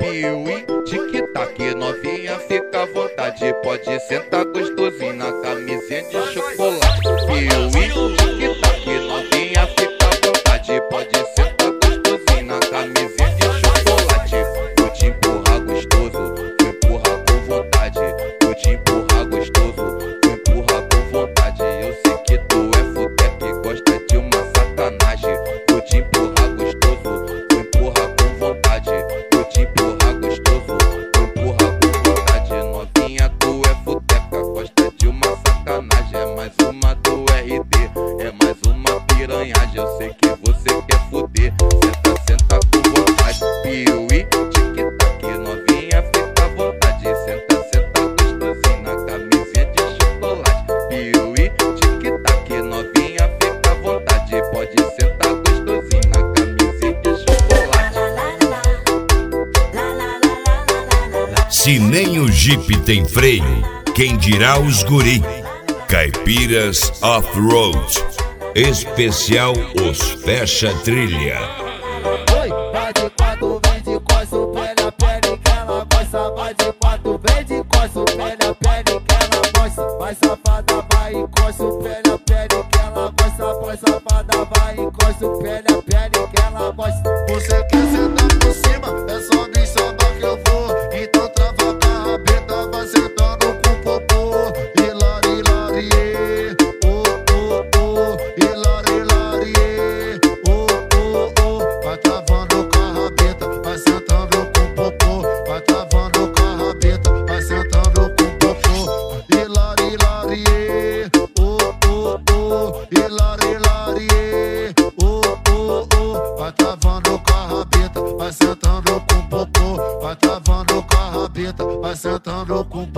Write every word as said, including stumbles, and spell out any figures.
piuí, tic-tac, novinha, fica à vontade. Pode sentar gostosinho na camisinha de chocolate. Piuí, tic-tac, novinha, fica à vontade. Pode sentar gostosinho na camisinha de chocolate. Vou te empurrar gostoso, vou empurrar com vontade. Vou te empurrar gostoso, vou empurrar com vontade. Eu sei que tu é fudeca e gosta de uma sacanagem. Vou te empurrar gostoso, vou empurrar com vontade. Vou te empurrar gostoso, vou empurrar com vontade. Novinha, tu é fudeca, gosta de uma sacanagem. É mais uma do R D, é mais uma piranhagem. Eu sei que você quer fuder, senta, senta com vontade. Piuí, tic-tac, novinha, fica à vontade. Senta, senta gostosinho na camisinha de chocolate. Piuí, tic-tac, novinha, fica à vontade. Pode sentar gostosinho na camisinha de chocolate. Se nem o Jeep tem freio, quem dirá os guri? Caipiras Off-Road, especial Os Fecha Trilha. Oi, vai de quatro, vem de costa, pele a pele que ela gosta. Vai de quatro, vem de costa, pele a pele que ela gosta. Vai safada, vai encosta, pele a pele que ela gosta. Vai safada, vai encosta, pele a pele que ela gosta. Você quer sentar por cima, é só me chamar que eu vou. Então trava a rabeta, vai sentando com o popô. Hilari, larie, oh, oh, oh. Hilari, larie, oh, oh, oh. Vai travando com a rabeta, vai sentando com o popô. Vai travando com a rabeta, vai sentando com o popô. Hilari, larie, oh, oh, oh. Hilari, larie, oh, oh, oh. Vai travando com a rabeta, vai sentando com o popô. Vai travando com a rabeta, vai sentando com o popô.